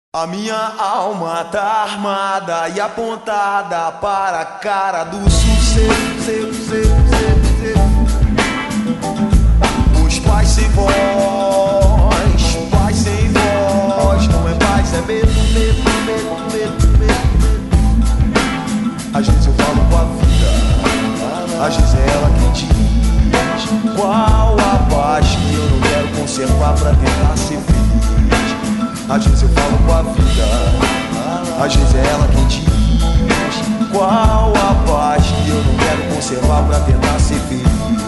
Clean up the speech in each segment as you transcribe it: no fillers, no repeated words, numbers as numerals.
A minha alma tá armada e apontada para a cara do sucesso. Os pais sem voz, paz sem voz. Não é paz, é medo. Às vezes eu falo com a vida, às vezes é ela quem diz qual a paz que eu não quero conservar pra tentar ser feliz. Às vezes eu falo com a vida, às vezes é ela quem diz qual a paz que eu não quero conservar pra tentar ser feliz.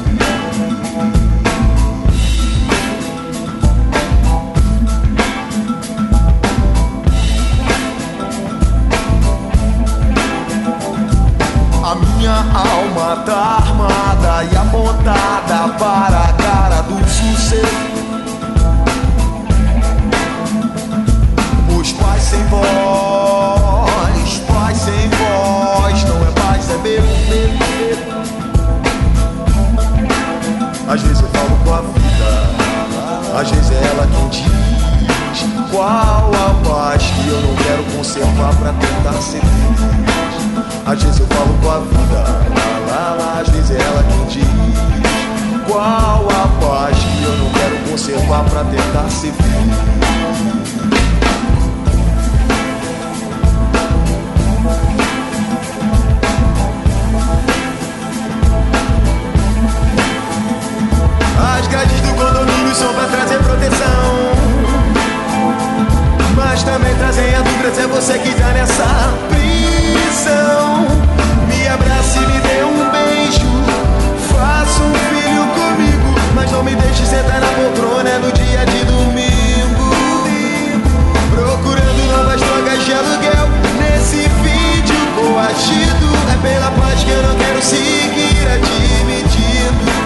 A minha alma tá armada e apontada para a cara do sucesso. Os pais sem voz, pais sem voz. Não é paz, é medo. Às vezes eu falo com a vida, às vezes é ela quem diz qual a paz que eu não quero conservar pra tentar ser feliz. Às vezes eu falo com a vida, às vezes é ela quem diz qual a paz que eu não quero conservar pra tentar ser feliz. As grades do condomínio são pra trazer proteção, mas também trazem a dúvida se é você que tá nessa prisão. Me abrace e me dê um beijo, faça um filho comigo, mas não me deixe sentar na poltrona no dia de domingo, procurando novas drogas de aluguel. Nesse vídeo coagido, é pela paz que eu não quero seguir admitindo.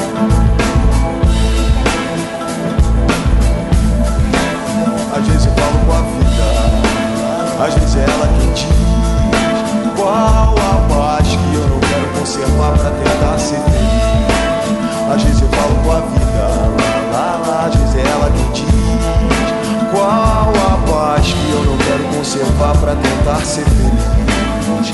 Às vezes eu falo com a vida, às vezes é ela quem diz qual a paz que eu não quero conservar pra tentar ser feliz. Às vezes eu falo com a vida, às vezes é ela quem diz qual a paz que eu não quero conservar pra tentar ser feliz.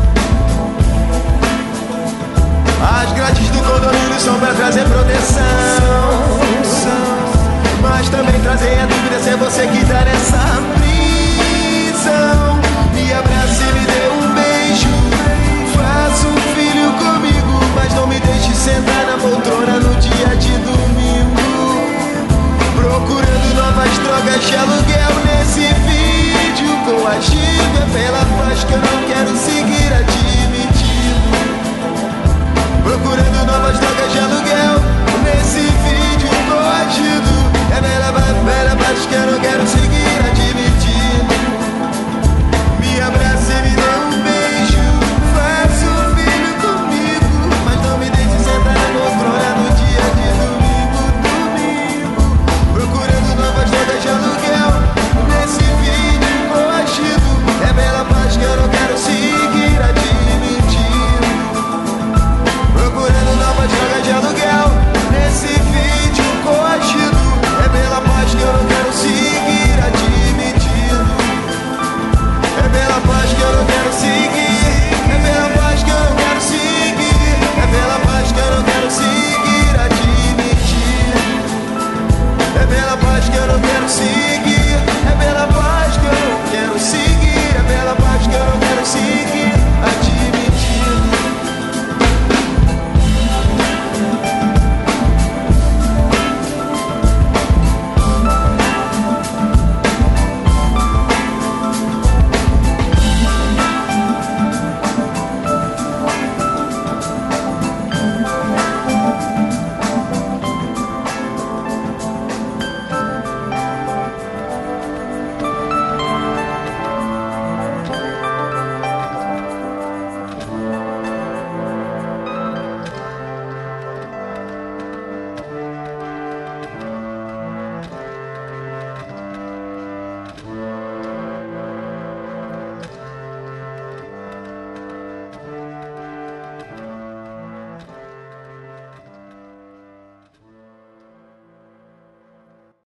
As grades do condomínio são pra trazer proteção, mas também trazem a dúvida se é você que tá nessa prisão. Me abrace e me dê um beijo, faça um filho comigo, mas não me deixe sentar na poltrona no dia de domingo, procurando novas drogas de aluguel. Nesse vídeo coagido, é pela paz que eu não quero seguir